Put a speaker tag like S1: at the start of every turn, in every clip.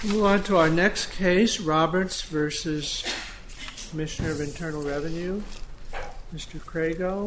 S1: Move on to our next case, Roberts versus Commissioner of Internal Revenue, Mr. Crago.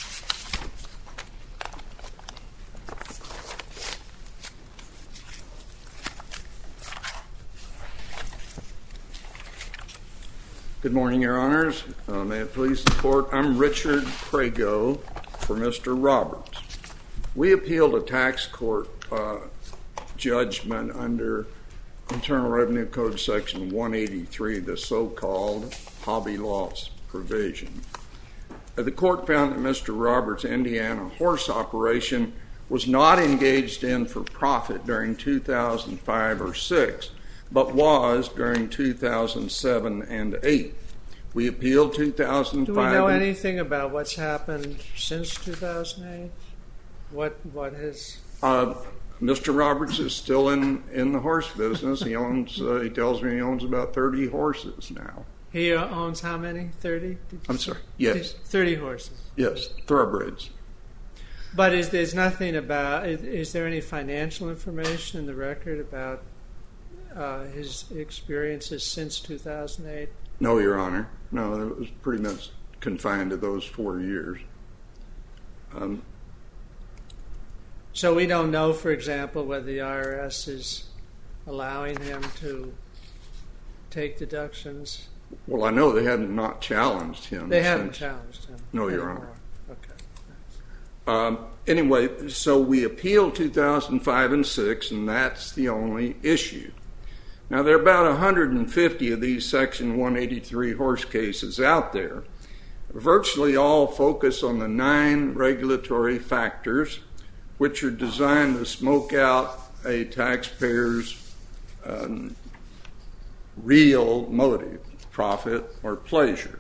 S2: Good morning, Your Honors. May it please the Court, I'm Richard Crago for Mr. Roberts. We appealed a tax court judgment under Internal Revenue Code Section 183, the so-called hobby loss provision. The court found that Mr. Roberts' Indiana horse operation was not engaged in for profit during 2005 or 6, but was during 2007 and 8. We appealed 2005.
S1: Do we know anything about what's happened since 2008? What has...
S2: Mr. Roberts is still in the horse business. He tells me he owns about 30 horses now.
S1: He owns how many? 30?
S2: I'm sorry, yes.
S1: 30 horses.
S2: Yes, thoroughbreds.
S1: But is there any financial information in the record about his experiences since 2008?
S2: No, Your Honor. No, it was pretty much confined to those 4 years.
S1: So we don't know, for example, whether the IRS is allowing him to take deductions?
S2: Well, I know they haven't not challenged him.
S1: They haven't challenged him?
S2: No, Your Honor.
S1: Okay.
S2: Anyway, so we appealed 2005 and 6, and that's the only issue. Now, there are about 150 of these Section 183 horse cases out there. Virtually all focus on the 9 regulatory factors, which are designed to smoke out a taxpayer's real motive, profit or pleasure.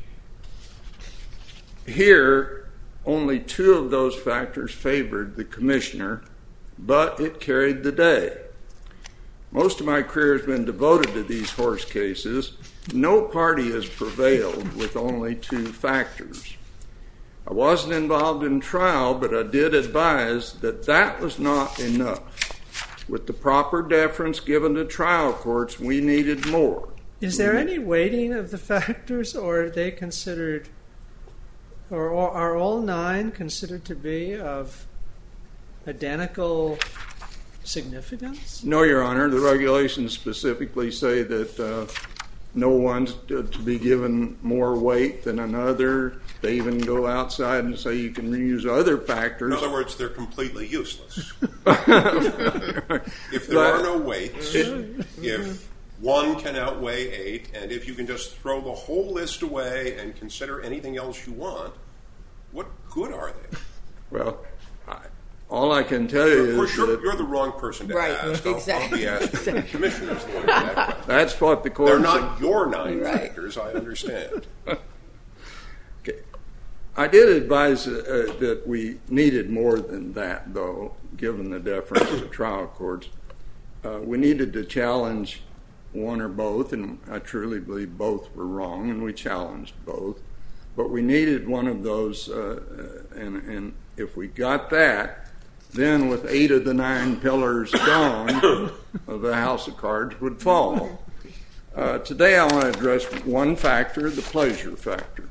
S2: Here, only 2 of those factors favored the commissioner, but it carried the day. Most of my career has been devoted to these horse cases. No party has prevailed with only 2 factors. I wasn't involved in trial, but I did advise that that was not enough. With the proper deference given to trial courts, we needed more.
S1: Is there any weighting of the factors, or are they considered, or are all 9 considered to be of identical significance?
S2: No, Your Honor. The regulations specifically say that no one's to be given more weight than another. They even go outside and say you can use other factors.
S3: In other words, they're completely useless. If there are no weights, if 1 can outweigh 8, and if you can just throw the whole list away and consider anything else you want, what good are they?
S2: Well, all I can tell you is that...
S3: You're the wrong person to ask.
S4: Exactly.
S3: I'll be asking the commissioners lawyer that question.
S2: That's what the court...
S3: They're not your 9 factors, I understand.
S2: Okay. I did advise that we needed more than that, though, given the deference of the trial courts. We needed to challenge one or both, and I truly believe both were wrong, and we challenged both. But we needed one of those, and if we got that, then with 8 of the 9 pillars gone, the house of cards would fall. Today I want to address one factor, the pleasure factor.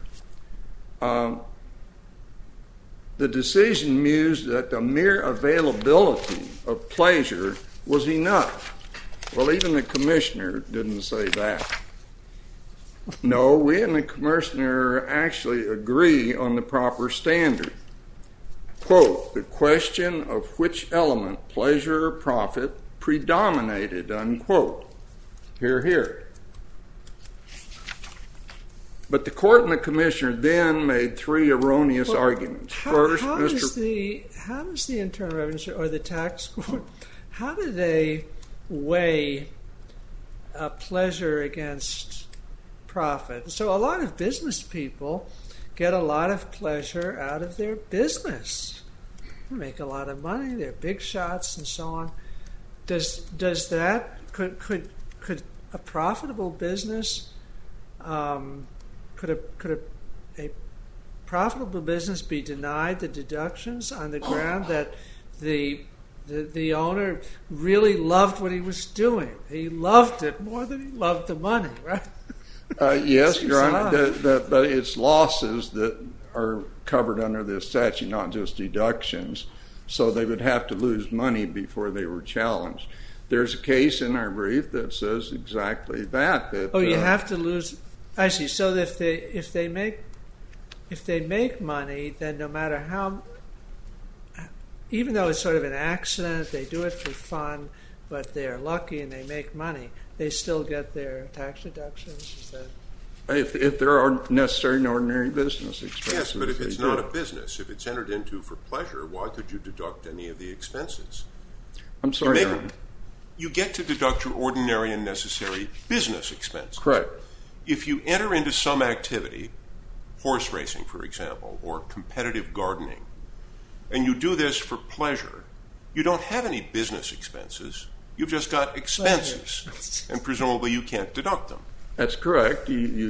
S2: The decision mused that the mere availability of pleasure was enough. Well, even the commissioner didn't say that. No, we and the commissioner actually agree on the proper standard. Quote, the question of which element, pleasure or profit, predominated, unquote. Hear, hear. But the court and the commissioner then made 3 erroneous arguments. First,
S1: how does the Internal Revenue or the tax court, how do they weigh pleasure against profit? So a lot of business people get a lot of pleasure out of their business. They make a lot of money. They're big shots and so on. Does that could a profitable business could a profitable business be denied the deductions on the ground that the The owner really loved what he was doing. He loved it more than he loved the money, right?
S2: Yes, Your Honor, but it's losses that are covered under this statute, not just deductions. So they would have to lose money before they were challenged. There's a case in our brief that says exactly that.
S1: You have to lose. I see. So if they make money, then no matter how, even though it's sort of an accident, they do it for fun, but they're lucky and they make money, they still get their tax deductions. Is that?
S2: If there are necessary and ordinary business expenses.
S3: Yes, but if it's not a business, if it's entered into for pleasure, why could you deduct any of the expenses?
S2: I'm sorry, Your Honor.
S3: You get to deduct your ordinary and necessary business expenses.
S2: Correct.
S3: If you enter into some activity, horse racing, for example, or competitive gardening, and you do this for pleasure, you don't have any business expenses. You've just got expenses, and presumably you can't deduct them.
S2: That's correct.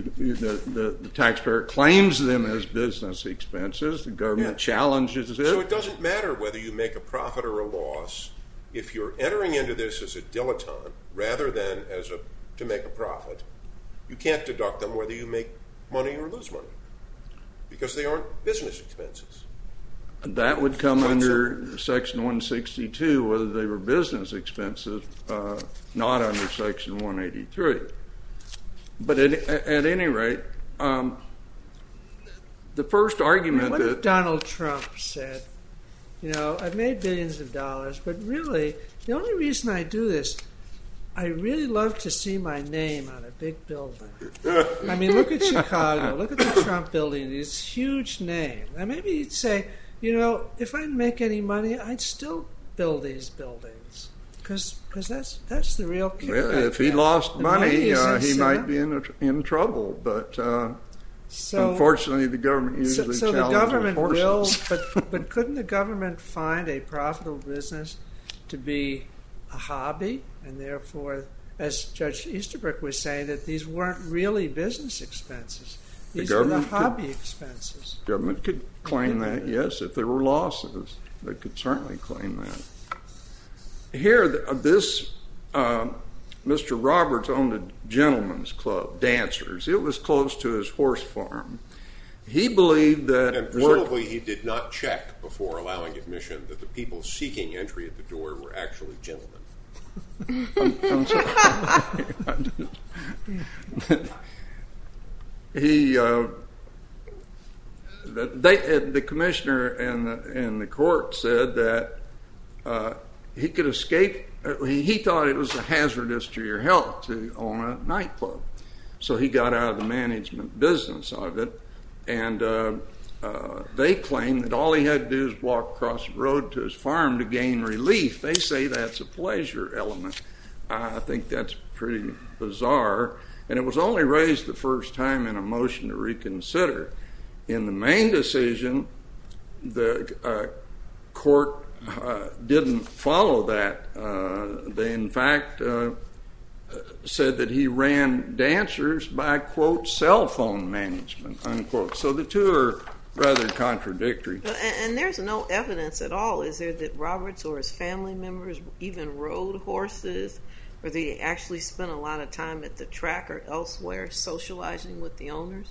S2: The taxpayer claims them as business expenses. The government challenges it.
S3: So it doesn't matter whether you make a profit or a loss. If you're entering into this as a dilettante rather than to make a profit, you can't deduct them whether you make money or lose money because they aren't business expenses.
S2: That would come under Section 162, whether they were business expenses, not under Section 183. But at any rate, the first argument
S1: what if Donald Trump said, I've made billions of dollars, but really, the only reason I do this, I really love to see my name on a big building. I mean, look at Chicago. Look at the Trump building, this huge name. And maybe he'd say, if I didn't make any money, I'd still build these buildings. Because that's the real kicker.
S2: Well, if he lost money he might be in trouble. But unfortunately, the government usually challenges
S1: the government
S2: horses.
S1: will, but couldn't the government find a profitable business to be a hobby, and therefore, as Judge Easterbrook was saying, that these weren't really business expenses; these were the hobby expenses.
S2: The government could claim that, yes, if there were losses, they could certainly claim that. Here, Mr. Roberts owned a gentleman's club, Dancers. It was close to his horse farm. He believed that...
S3: And presumably he did not check before allowing admission that the people seeking entry at the door were actually gentlemen.
S2: I'm sorry. The commissioner and the court said that he could escape. He thought it was hazardous to your health to own a nightclub, so he got out of the management business of it. And they claim that all he had to do is walk across the road to his farm to gain relief. They say that's a pleasure element. I think that's pretty bizarre. And it was only raised the first time in a motion to reconsider. In the main decision, the court didn't follow that. They, in fact, said that he ran Dancers by, quote, cell phone management, unquote. So the two are rather contradictory.
S4: And there's no evidence at all, is there, that Roberts or his family members even rode horses, or they actually spent a lot of time at the track or elsewhere socializing with the owners?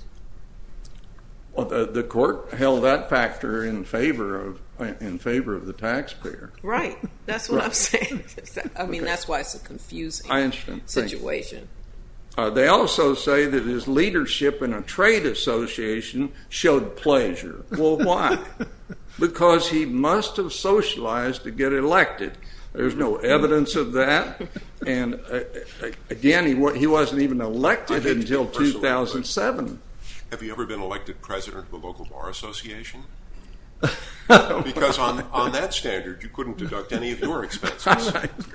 S2: Well, the court held that factor in favor of the taxpayer.
S4: Right. That's what I'm saying. I mean, that's why it's a confusing situation.
S2: They also say that his leadership in a trade association showed pleasure. Well, why? Because he must have socialized to get elected. There's no evidence of that. And again, he wasn't even elected until 2007.
S3: Have you ever been elected president of the local bar association? Because on that standard, you couldn't deduct any of your expenses.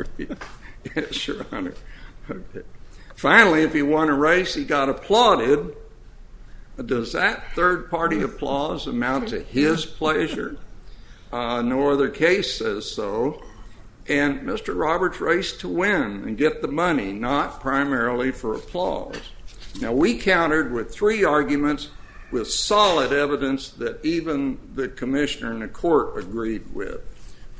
S2: Yes, Your Honor. Okay. Finally, if he won a race, he got applauded. Does that third-party applause amount to his pleasure? No other case says so. And Mr. Roberts raced to win and get the money, not primarily for applause. Now, we countered with 3 arguments with solid evidence that even the commissioner and the court agreed with.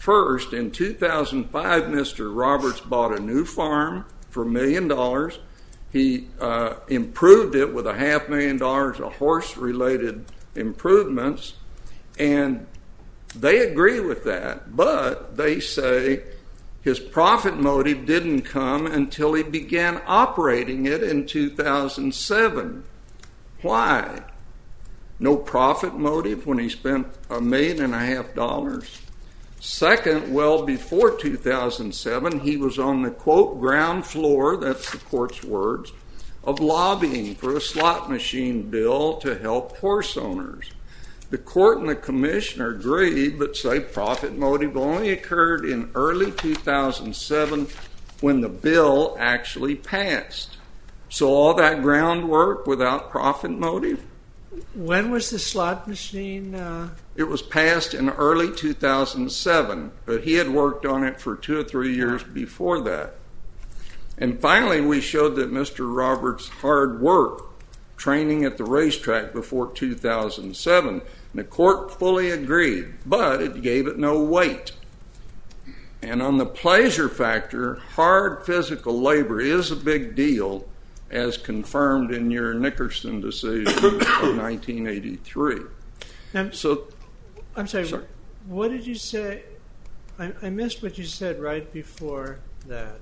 S2: First, in 2005, Mr. Roberts bought a new farm for $1 million. He improved it with $500,000 of horse-related improvements, and they agree with that, but they say his profit motive didn't come until he began operating it in 2007. Why? No profit motive when he spent $1.5 million? Second, well before 2007, he was on the, quote, ground floor, that's the court's words, of lobbying for a slot machine bill to help horse owners. The court and the commissioner agreed, but say profit motive only occurred in early 2007 when the bill actually passed. So all that groundwork without profit motive?
S1: When was the slot machine?
S2: It was passed in early 2007, but he had worked on it for 2 or 3 years before that. And finally, we showed that Mr. Roberts' hard work training at the racetrack before 2007. The court fully agreed, but it gave it no weight. And on the pleasure factor, hard physical labor is a big deal, as confirmed in your Nickerson decision of 1983.
S1: Now,
S2: So,
S1: I'm sorry, what did you say? I missed what you said right before that.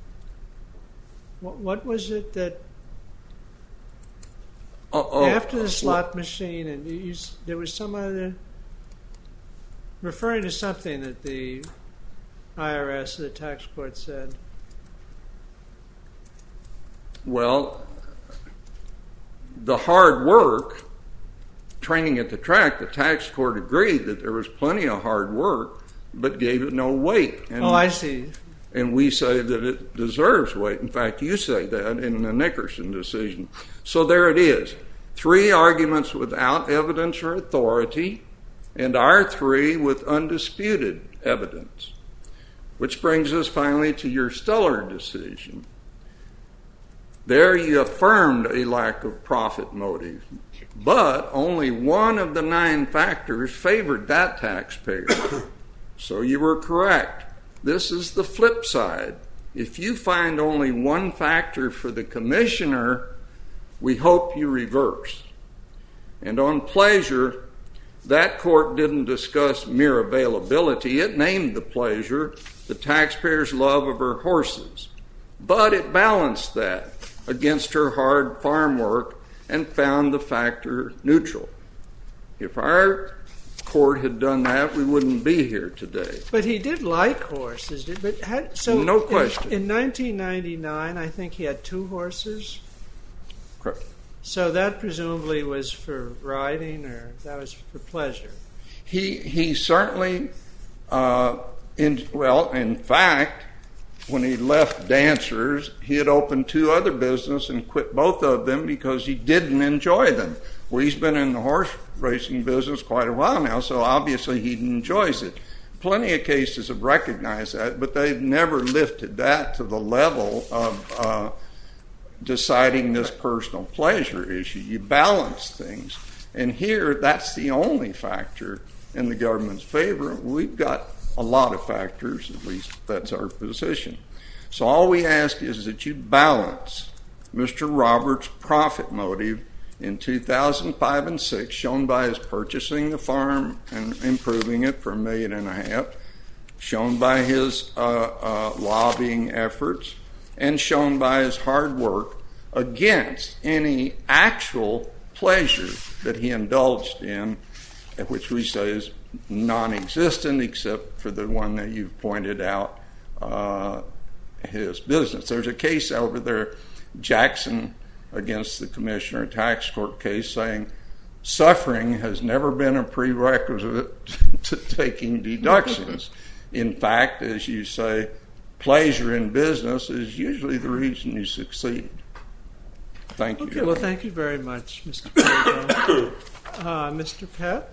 S1: What was it that after the slot machine, and there was some other, referring to something that the IRS, the tax court said?
S2: well, the hard work, training at the track, the tax court agreed that there was plenty of hard work, but gave it no weight. And,
S1: I see.
S2: And we say that it deserves weight. In fact, you say that in the Nickerson decision. So there it is. 3 arguments without evidence or authority, and our 3 with undisputed evidence. Which brings us finally to your Stellar decision. There you affirmed a lack of profit motive, but only one of the 9 factors favored that taxpayer. So you were correct. This is the flip side. If you find only one factor for the commissioner, we hope you reverse. And on pleasure, that court didn't discuss mere availability. It named the pleasure the taxpayer's love of her horses. But it balanced that against her hard farm work and found the factor neutral. If our court had done that, we wouldn't be here today.
S1: But he did like horses.
S2: No question.
S1: In 1999, I think he had 2 horses.
S2: Correct.
S1: So that presumably was for riding, or that was for pleasure.
S2: He certainly, in fact, when he left Dancers, he had opened 2 other businesses and quit both of them because he didn't enjoy them. Well, he's been in the horse racing business quite a while now, so obviously he enjoys it. Plenty of cases have recognized that, but they've never lifted that to the level of deciding this personal pleasure issue. You balance things. And here, that's the only factor in the government's favor. We've got a lot of factors, at least that's our position. So all we ask is that you balance Mr. Roberts' profit motive in 2005 and 6, shown by his purchasing the farm and improving it for $1.5 million, shown by his lobbying efforts, and shown by his hard work, against any actual pleasure that he indulged in, which we say is non-existent except for the one that you've pointed out, his business. There's a case over there, Jackson against the Commissioner Tax Court case, saying suffering has never been a prerequisite to taking deductions. In fact, as you say, pleasure in business is usually the reason you succeed. Thank you.
S1: Okay, well, thank you very much, Mr. Prego. Mr. Pett?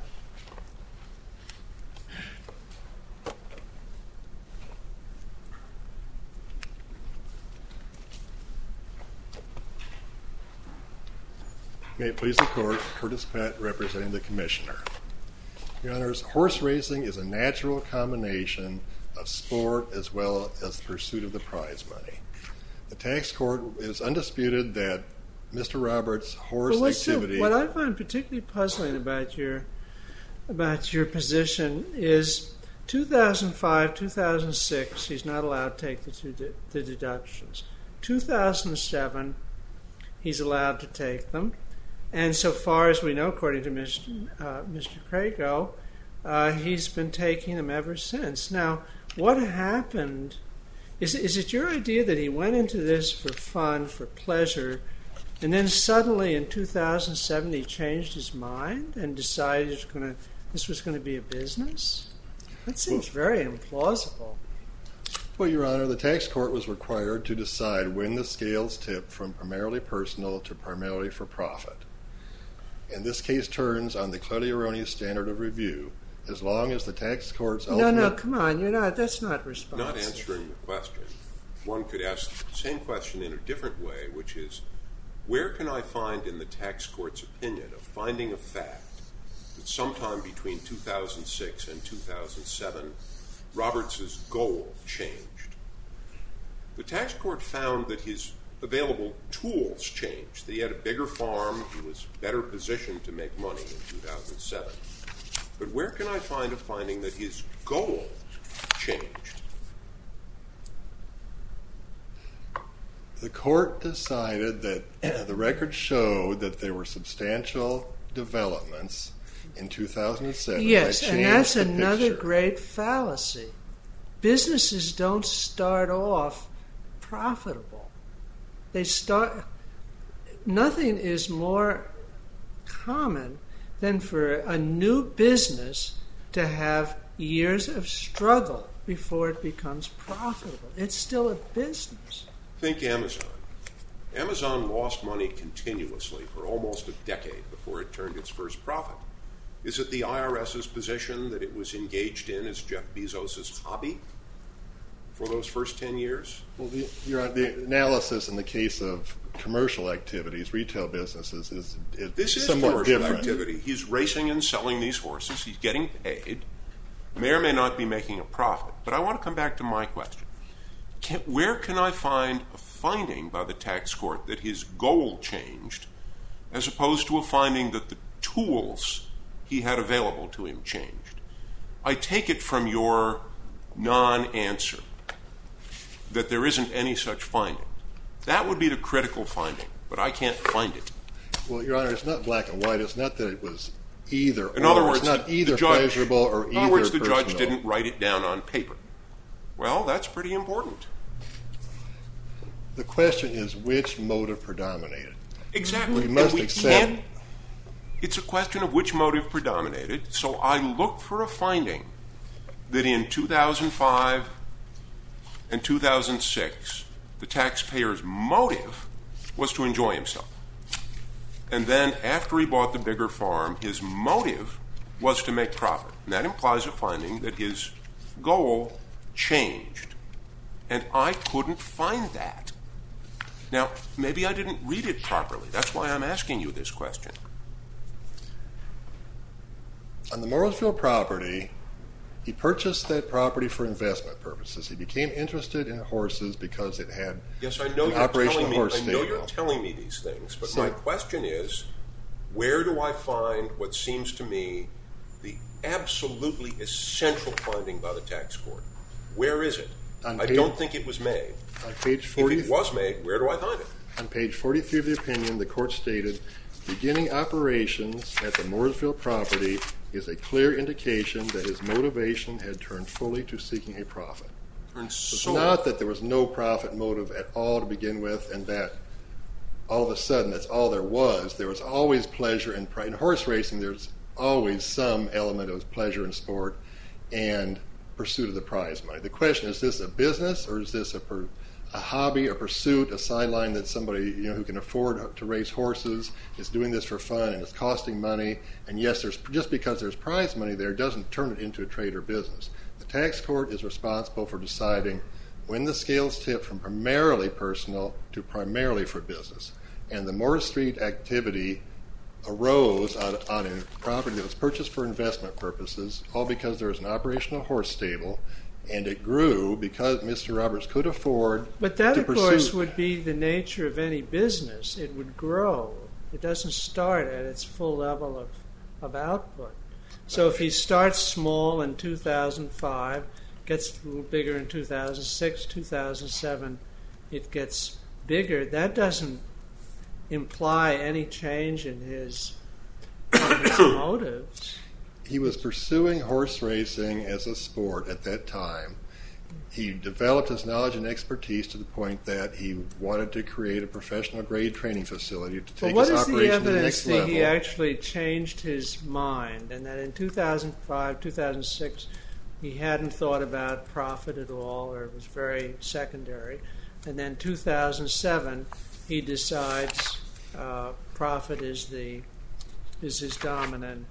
S5: May it please the Court, Curtis Pett representing the Commissioner. Your Honors, horse racing is a natural combination of sport as well as the pursuit of the prize money. The tax court is undisputed that Mr. Roberts' horse activity...
S1: What I find particularly puzzling about your position is 2005, 2006, he's not allowed to take the deductions. 2007, he's allowed to take them. And so far as we know, according to Mr. Crago, he's been taking them ever since. Now, what happened? Is it your idea that he went into this for fun, for pleasure, and then suddenly in 2007 he changed his mind and decided this was going to be a business? That seems very implausible.
S5: Well, Your Honor, the tax court was required to decide when the scales tip from primarily personal to primarily for profit. And this case turns on the clearly erroneous standard of review, as long as the tax court's ultimate...
S1: No, come on, that's not responsive.
S3: Not answering the question. One could ask the same question in a different way, which is, where can I find in the tax court's opinion a finding of fact that sometime between 2006 and 2007, Roberts' goal changed? The tax court found that his available tools changed, that he had a bigger farm, he was better positioned to make money in 2007. But where can I find a finding that his goal changed?
S5: The court decided that the record showed that there were substantial developments in 2007.
S1: Yes,
S5: that
S1: and that's
S5: changed the
S1: another
S5: picture.
S1: great fallacy. Businesses don't start off profitable. Nothing is more common than for a new business to have years of struggle before it becomes profitable. It's still a business.
S3: Think Amazon. Amazon lost money continuously for almost a decade before it turned its first profit. Is it the IRS's position that it was engaged in as Jeff Bezos' hobby for those first 10 years?
S5: Well, the analysis in the case of commercial activities, retail businesses, is
S3: This is
S5: somewhat
S3: commercial
S5: different.
S3: activity. He's racing and selling these horses. He's getting paid. May or may not be making a profit. But I want to come back to my question. Where can I find a finding by the tax court that his goal changed as opposed to a finding that the tools he had available to him changed? I take it from your non-answer that there isn't any such finding. That would be the critical finding, but I can't find it.
S5: Well, Your Honor, it's not black and white. It's not that it was either
S3: In other words,
S5: it's not either
S3: the judge,
S5: pleasurable or either
S3: in other words, the
S5: personal.
S3: judge didn't write it down on paper. Well, that's pretty important.
S5: The question is which motive predominated.
S3: Exactly.
S5: We must accept...
S3: It's a question of which motive predominated. So I look for a finding that in 2005 and 2006, the taxpayer's motive was to enjoy himself. And then after he bought the bigger farm, his motive was to make profit. And that implies a finding that his goal changed. And I couldn't find that. Now, maybe I didn't read it properly. That's why I'm asking you this question.
S5: On the Mooresville property, he purchased that property for investment purposes. He became interested in horses because it had
S3: Yes, I know
S5: an operational horse stable.
S3: you're telling me these things, but my question is, where do I find what seems to me the absolutely essential finding by the tax court? Where is it? I don't think it was made.
S5: On page 40,
S3: if it was made, where do I find it?
S5: On page 43 of the opinion, the court stated, beginning operations at the Mooresville property is a clear indication that his motivation had turned fully to seeking a profit. It's not that there was no profit motive at all to begin with, and that all of a sudden that's all there was. There was always pleasure and pride. In horse racing, there's always some element of pleasure and sport and pursuit of the prize money. The question is this a business, or is this a hobby, a pursuit, a sideline that somebody who can afford to race horses is doing this for fun and it's costing money? And yes, just because there's prize money there doesn't turn it into a trade or business. The tax court is responsible for deciding when the scales tip from primarily personal to primarily for business. And the Moore Street activity arose on a property that was purchased for investment purposes, all because there was an operational horse stable, and it grew because Mr. Roberts could afford
S1: But that,
S5: to
S1: of
S5: pursue.
S1: course, would be the nature of any business. It would grow. It doesn't start at its full level of output. So if he starts small in 2005, gets a little bigger in 2006, 2007, it gets bigger, that doesn't imply any change in his motives.
S5: He was pursuing horse racing as a sport at that time. He developed his knowledge and expertise to the point that he wanted to create a professional grade training facility to take his operation to the next level.
S1: What is the evidence that he actually changed his mind, and that in 2005, 2006, he hadn't thought about profit at all, or it was very secondary, and then 2007 he decides profit is his dominant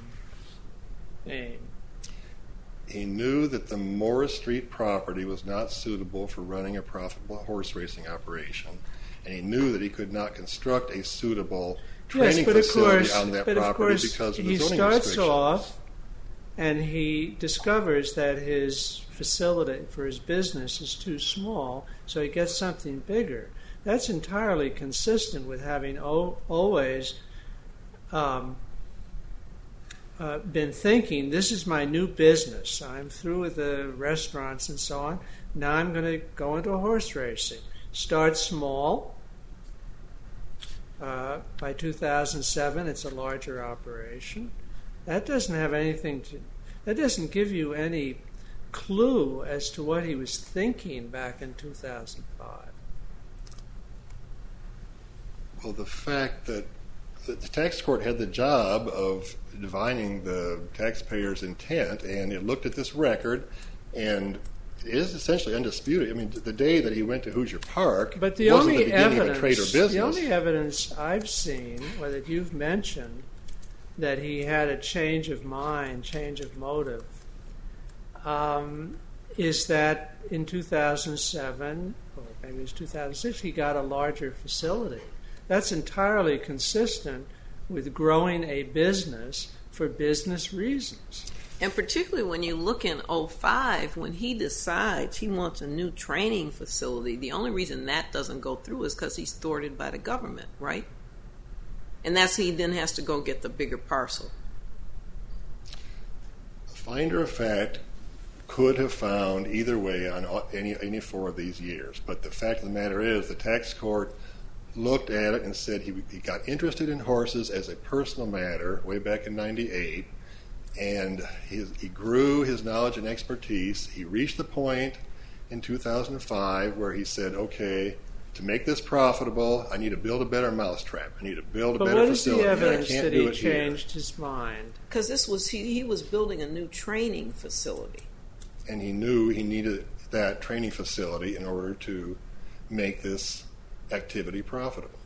S1: aim?
S5: He knew that the Morris Street property was not suitable for running a profitable horse racing operation, and he knew that he could not construct a suitable training facility on that property because of the zoning restrictions.
S1: He starts off and he discovers that his facility for his business is too small, so he gets something bigger. That's entirely consistent with having always been thinking, this is my new business. I'm through with the restaurants and so on. Now I'm going to go into horse racing. Start small. By 2007, it's a larger operation. That doesn't have anything to. That doesn't give you any clue as to what he was thinking back in 2005.
S5: Well, the fact that the tax court had the job of divining the taxpayer's intent, and it looked at this record, and it is essentially undisputed. I mean, the day that he went to Hoosier Park
S1: but the
S5: wasn't
S1: only
S5: the beginning
S1: evidence,
S5: of a trade or business.
S1: The only evidence I've seen, or that you've mentioned, that he had a change of mind, change of motive, is that in 2007, or maybe it was 2006, he got a larger facility. That's entirely consistent with growing a business for business reasons.
S4: And particularly when you look in 2005, when he decides he wants a new training facility, the only reason that doesn't go through is because he's thwarted by the government, right? And that's he then has to go get the bigger parcel.
S5: The finder of fact could have found either way on any four of these years, but the fact of the matter is the tax court looked at it and said he got interested in horses as a personal matter way back in 98, and he grew his knowledge and expertise. He reached the point in 2005 where he said, okay, to make this profitable, I need to build a better mousetrap. I need to build a better facility.
S1: But what is the evidence
S5: that
S1: he changed his mind?
S4: Because he was building a new training facility.
S5: And he knew he needed that training facility in order to make this activity profitable.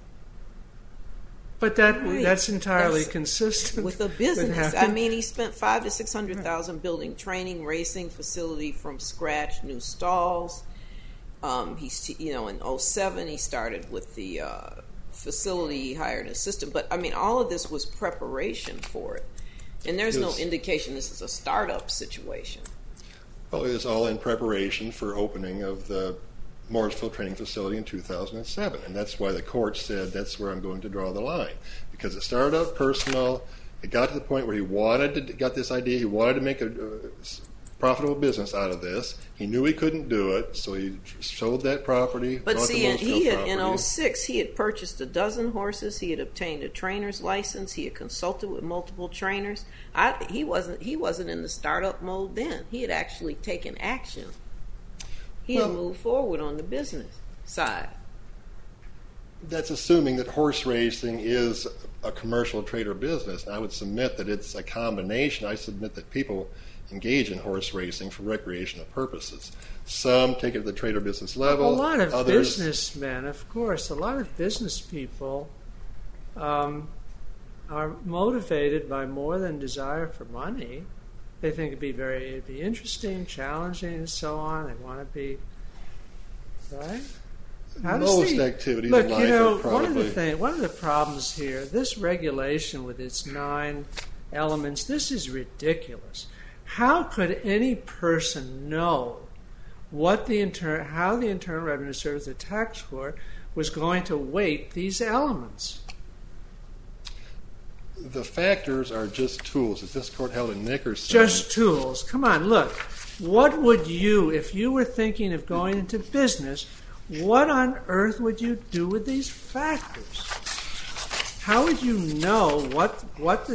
S1: But that's entirely consistent
S4: with a business. I mean, he spent $500,000 to $600,000 building training, racing facility from scratch, new stalls. In 2007 he started with the facility. He hired an assistant. But I mean, all of this was preparation for it, and there's no indication this is a startup situation.
S5: Well, it was all in preparation for opening of the Morrisville Training Facility in 2007, and that's why the court said that's where I'm going to draw the line, because it started out personal. It got to the point where he got this idea. He wanted to make a profitable business out of this. He knew he couldn't do it, so he sold that property.
S4: But see, in 2006, he had purchased a dozen horses. He had obtained a trainer's license. He had consulted with multiple trainers. He wasn't in the startup mode then. He had actually taken action. He had moved forward on the business side.
S5: That's assuming that horse racing is a commercial trade or business. And I would submit that it's a combination. I submit that people engage in horse racing for recreational purposes. Some take it to the trade or business level.
S1: A lot of
S5: others,
S1: businessmen, of course, a lot of business people are motivated by more than desire for money. They think it'd be interesting, challenging, and so on. They want to be, right?
S5: Most activities
S1: look,
S5: in life are probably...
S1: one of the problems here, this regulation with its 9 elements, this is ridiculous. How could any person know how the Internal Revenue Service, the tax court, was going to weight these elements?
S5: The factors are just tools. As this court held in Nickerson...
S1: Just tools. Come on, look. What would you, if you were thinking of going into business, what on earth would you do with these factors? How would you know what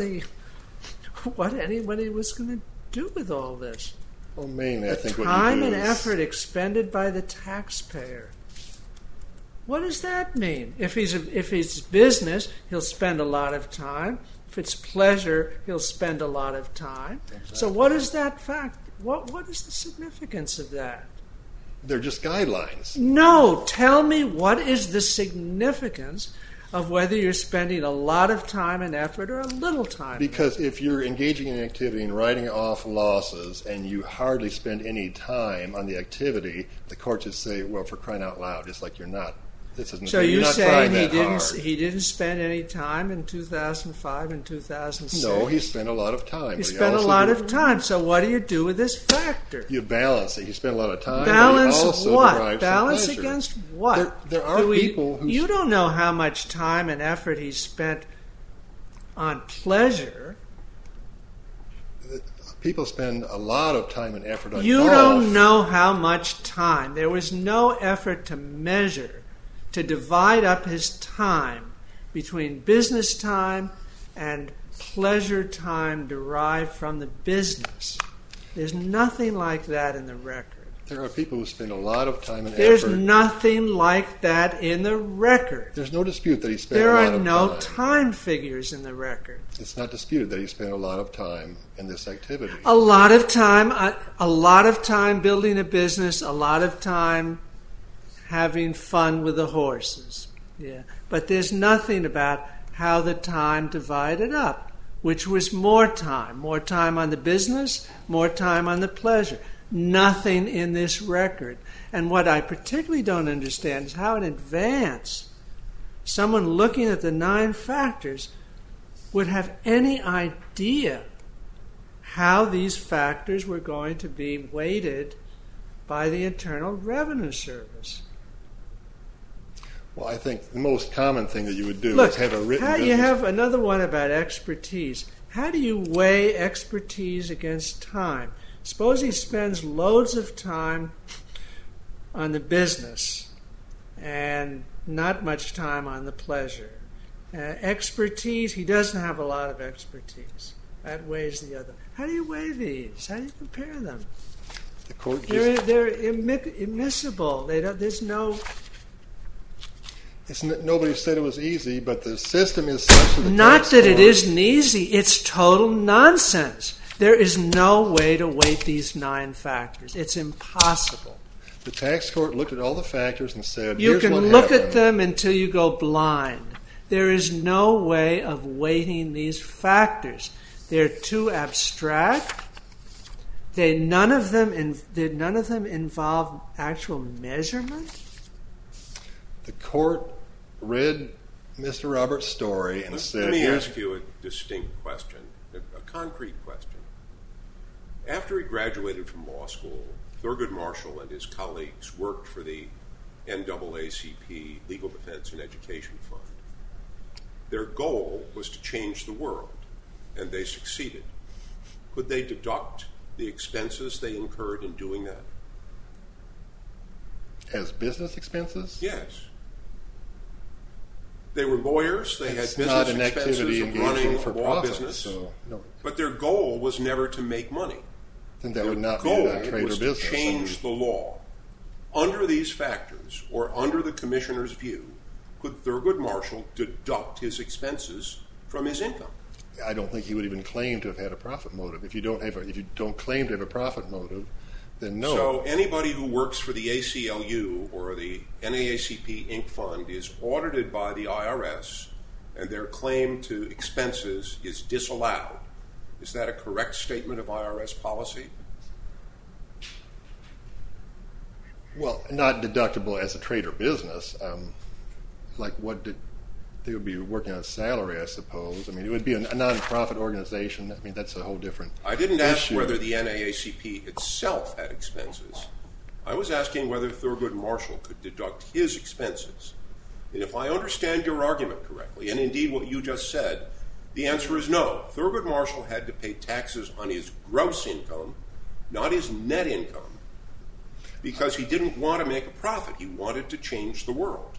S1: anybody was going to do with all this?
S5: Well, mainly, I think
S1: what you do time and effort expended by the taxpayer. What does that mean? If it's business, he'll spend a lot of time. If it's pleasure, he'll spend a lot of time. Exactly. So what is that fact? What is the significance of that?
S5: They're just guidelines.
S1: No, tell me what is the significance of whether you're spending a lot of time and effort or a little time.
S5: Because if you're engaging in an activity and writing off losses and you hardly spend any time on the activity, the court just say, well, for crying out loud, it's like you're not.
S1: So you're saying he didn't spend any time in 2005 and 2006?
S5: No, he spent a lot of time.
S1: He spent a lot of time. So what do you do with this factor?
S5: You balance it. He spent a lot of time.
S1: Balance what? Balance against what?
S5: There are people who...
S1: You don't know how much time and effort he spent on pleasure.
S5: People spend a lot of time and effort on golf.
S1: You don't know how much time. There was no effort to measure, to divide up his time between business time and pleasure time derived from the business. There's nothing like that in the record.
S5: There are people who spend a lot of time and effort.
S1: There's nothing like that in the record.
S5: There's no dispute that he spent a lot of time.
S1: There are no time figures in the record.
S5: It's not disputed that he spent a lot of time in this activity.
S1: A lot of time building a business, a lot of time having fun with the horses. Yeah. But there's nothing about how the time divided up, which was more time on the business, more time on the pleasure. Nothing in this record. And what I particularly don't understand is how in advance someone looking at the 9 factors would have any idea how these factors were going to be weighted by the Internal Revenue Service.
S5: Well, I think the most common thing that you would do is have a written business.
S1: You have another one about expertise. How do you weigh expertise against time? Suppose he spends loads of time on the business and not much time on the pleasure. Expertise, he doesn't have a lot of expertise. That weighs the other. How do you weigh these? How do you compare them?
S5: The court
S1: they're immiscible. There's no...
S5: Nobody said it was easy, but the system is such that...
S1: Not that it isn't easy. It's total nonsense. There is no way to weight these 9 factors. It's impossible.
S5: The tax court looked at all the factors and said,
S1: you can look at them until you go blind. There is no way of weighting these factors. They're too abstract. None of them involve actual measurement.
S5: The court read Mr. Roberts' story and said...
S3: Let me ask you a distinct question, a concrete question. After he graduated from law school, Thurgood Marshall and his colleagues worked for the NAACP Legal Defense and Education Fund. Their goal was to change the world, and they succeeded. Could they deduct the expenses they incurred in doing that?
S5: As business expenses?
S3: Yes. They were lawyers. They
S5: It's
S3: had business
S5: not an
S3: expenses
S5: activity
S3: of running a
S5: for
S3: law
S5: profit,
S3: business.
S5: so no.
S3: But their goal was never to make money.
S5: Then that would not be
S3: Their
S5: a
S3: goal
S5: trade or
S3: was
S5: business.
S3: to change the law. Under these factors, or under the commissioner's view, could Thurgood Marshall deduct his expenses from his income?
S5: I don't think he would even claim to have had a profit motive. If you don't claim to have a profit motive, then no.
S3: So anybody who works for the ACLU or the NAACP Inc. Fund is audited by the IRS, and their claim to expenses is disallowed. Is that a correct statement of IRS policy?
S5: Well, not deductible as a trade or business. Like they would be working on a salary, I suppose. I mean, it would be a non-profit organization. I mean, that's a whole different
S3: I didn't ask
S5: issue.
S3: whether the NAACP itself had expenses. I was asking whether Thurgood Marshall could deduct his expenses. And if I understand your argument correctly, and indeed what you just said, the answer is no. Thurgood Marshall had to pay taxes on his gross income, not his net income, because he didn't want to make a profit. He wanted to change the world.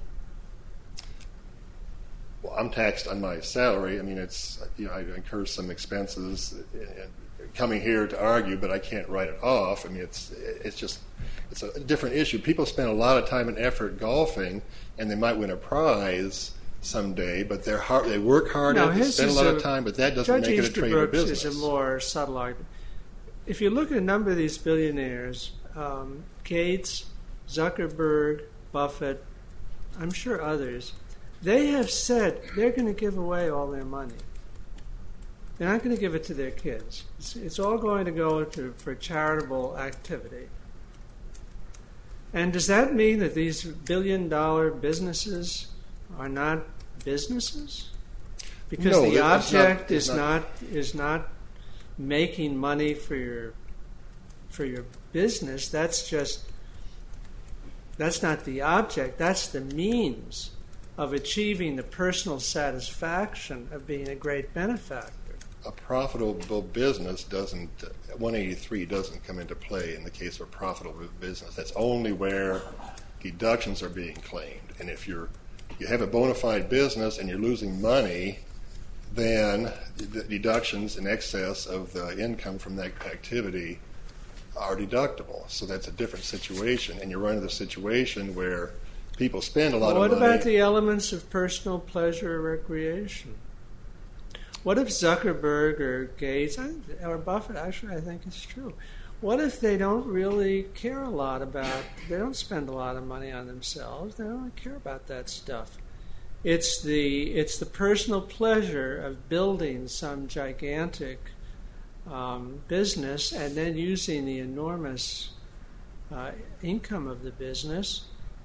S5: Well, I'm taxed on my salary. I mean, I incur some expenses coming here to argue, but I can't write it off. I mean, it's a different issue. People spend a lot of time and effort golfing, and they might win a prize someday, but they work hard at it, they spend a lot of time, but that doesn't make it a trade or business.
S1: Is a more subtle argument. If you look at a number of these billionaires, Gates, Zuckerberg, Buffett, I'm sure others, they have said they're going to give away all their money. They're not going to give it to their kids. It's all going to go for charitable activity. And does that mean that these billion-dollar businesses are not businesses? Because
S5: No,
S1: the object
S5: it's
S1: is not making money for your business. That's not the object. That's the means of achieving the personal satisfaction of being a great benefactor.
S5: A profitable business 183 doesn't come into play in the case of a profitable business. That's only where deductions are being claimed. And if you have a bona fide business and you're losing money, then the deductions in excess of the income from that activity are deductible. So that's a different situation. And you run into the situation where people spend a lot of money.
S1: What about the elements of personal pleasure or recreation? What if Zuckerberg or Gates or Buffett, actually I think it's true, what if they don't really care a lot about, they don't spend a lot of money on themselves, they don't really care about that stuff. It's the personal pleasure of building some gigantic business and then using the enormous income of the business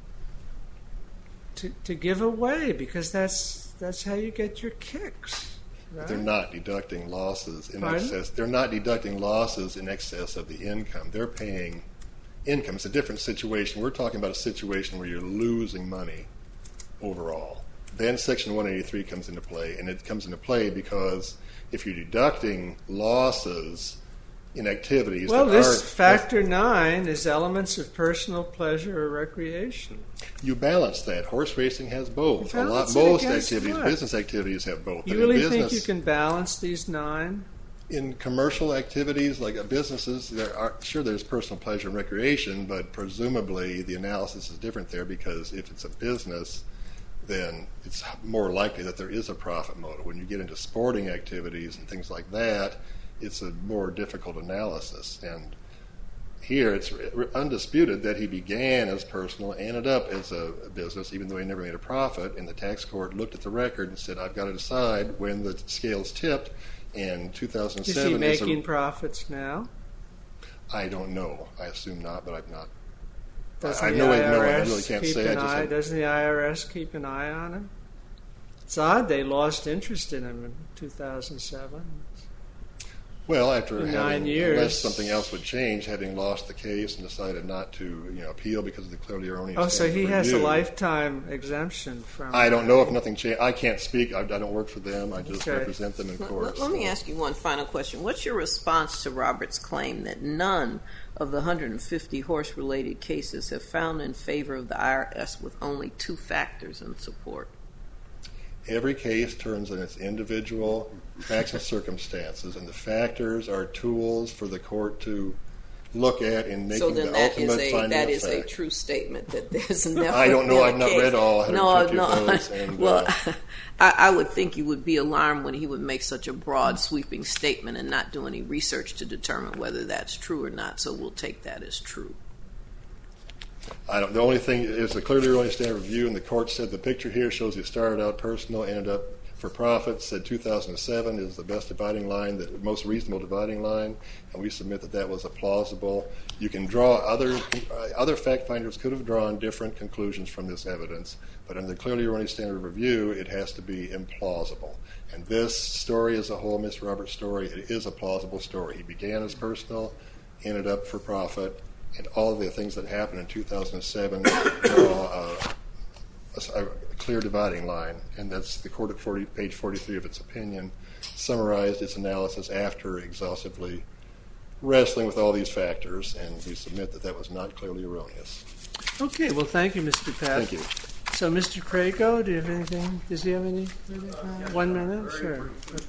S1: to give away, because that's how you get your kicks. Right?
S5: They're not deducting losses in
S1: Pardon?
S5: excess. They're not deducting losses in excess of the income. They're paying income. It's a different situation. We're talking about a situation where you're losing money overall. Then Section 183 comes into play, and it comes into play because if you're deducting losses in activities
S1: well,
S5: that
S1: this
S5: aren't...
S1: factor 9 is elements of personal pleasure or recreation.
S5: You balance that. Horse racing has both.
S1: Balance it
S5: Most
S1: against
S5: activities,
S1: what?
S5: business activities have both.
S1: You
S5: But
S1: really
S5: in
S1: think
S5: business,
S1: you can balance these 9?
S5: in commercial activities like businesses, there's personal pleasure and recreation, but presumably the analysis is different there, because if it's a business, then it's more likely that there is a profit motive. When you get into sporting activities and things like that, it's a more difficult analysis. And here it's undisputed that he began as personal, ended up as a business, even though he never made a profit, and the tax court looked at the record and said, I've got to decide when the scales tipped. And 2007
S1: Is he making profits now?
S5: I don't know. I assume not, but I've not.
S1: Doesn't
S5: I
S1: the
S5: know I
S1: IRS
S5: really can't
S1: keep
S5: say.
S1: an eye? Doesn't the IRS keep an eye on him? It's odd they lost interest in him in 2007.
S5: Well, after
S1: 9 years,
S5: unless something else would change, having lost the case and decided not to, appeal because of the clearly erroneous.
S1: Oh, so he has a
S5: review.
S1: lifetime exemption from.
S5: I don't know if nothing changed. I can't speak. I don't work for them. I just
S1: Okay.
S5: represent them in court.
S4: Let me ask you one final question. What's your response to Robert's claim that none of the 150 horse-related cases have found in favor of the IRS with only 2 factors in support?
S5: Every case turns on its individual facts and circumstances, and the factors are tools for the court to look at in making
S4: So then
S5: the ultimate finding
S4: that
S5: of
S4: is a
S5: fact.
S4: true statement that there's never
S5: I don't know.
S4: been a
S5: I've not
S4: case.
S5: read all 150 of those. And,
S4: well, I would think you would be alarmed when he would make such a broad, sweeping statement and not do any research to determine whether that's true or not. So we'll take that as true.
S5: The only thing is a clearly erroneous standard review, and the court said the picture here shows he started out personal, ended up for profit said 2007 is the best dividing line, the most reasonable dividing line, and we submit that that was a plausible. You can draw other fact finders could have drawn different conclusions from this evidence, but under the clearly erroneous standard of review, it has to be implausible. And this story as a whole, Mr. Roberts' story, it is a plausible story. He began as personal, ended up for profit, and all of the things that happened in 2007 draw a clear dividing line, and that's the court at page 43 of its opinion summarized its analysis after exhaustively wrestling with all these factors, and we submit that that was not clearly erroneous.
S1: Okay, well, thank you, Mr. Pat.
S5: Thank you.
S1: So, Mr. Crago, do you have anything? Does he have any? 1 minute? Sure.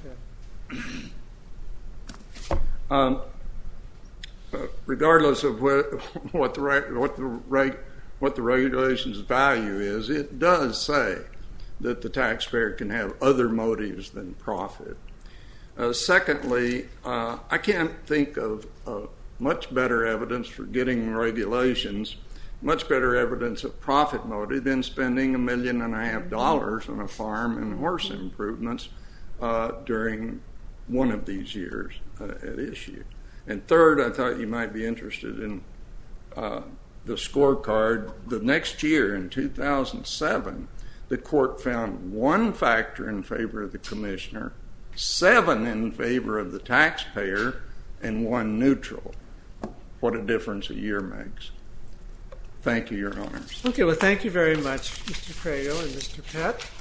S1: Okay.
S2: Regardless of what the regulation's value is, it does say that the taxpayer can have other motives than profit. Secondly, I can't think of much better evidence for getting regulations, much better evidence of profit motive than spending $1.5 million on a farm and horse improvements during one of these years at issue. And third, I thought you might be interested in the scorecard. The next year, in 2007, the court found 1 factor in favor of the commissioner, 7 in favor of the taxpayer, and 1 neutral. What a difference a year makes. Thank you, Your Honors.
S1: Okay, well, thank you very much, Mr. Crago and Mr. Pat.